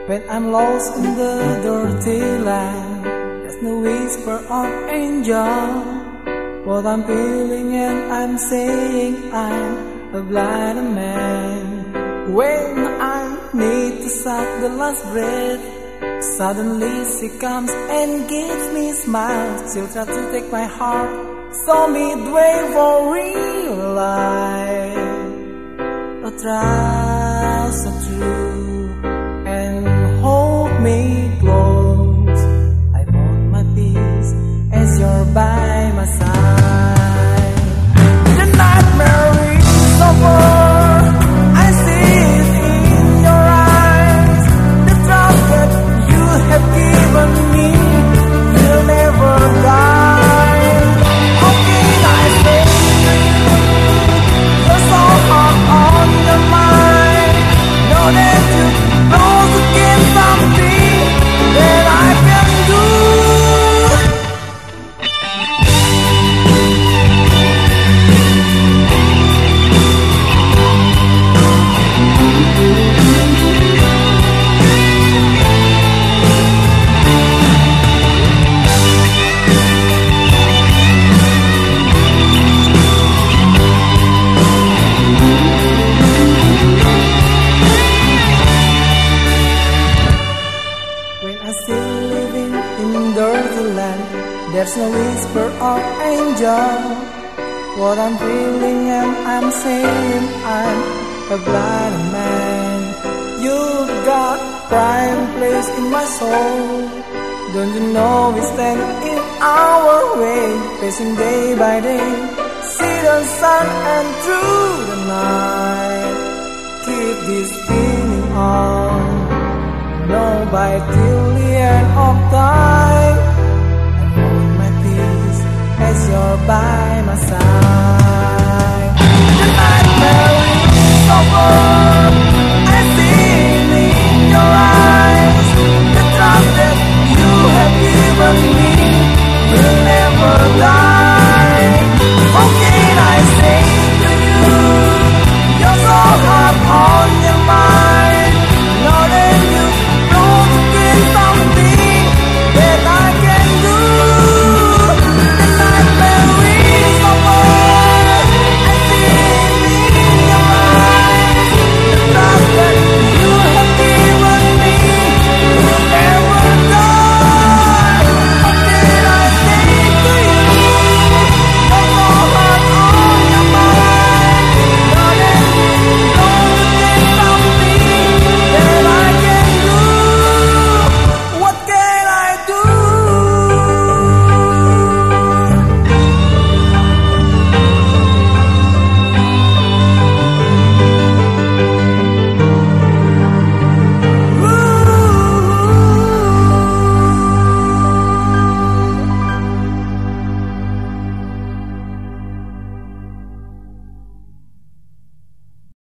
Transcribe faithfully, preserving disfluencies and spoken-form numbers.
When I'm lost in the dirty land, there's no whisper of angel. What I'm feeling and I'm saying, I'm a blind man. When I need to suck the last breath, suddenly she comes and gives me a smile. She'll try to take my heart, so midway for real life. A trust so true, and hold me close. I want my peace as you're by my side. The nightmare is over, I see it in your eyes. The trust that you have given me will never die. How can I say you're so hard on your mind? Know that you close against something that I can do. There's no whisper of angel. What I'm feeling and I'm saying, I'm a blind man. You've got prime place in my soul. Don't you know we stand in our way, facing day by day, see the sun and through the night. Keep this feeling on, know by till the end of time. As you're by my side, the nightmare is over.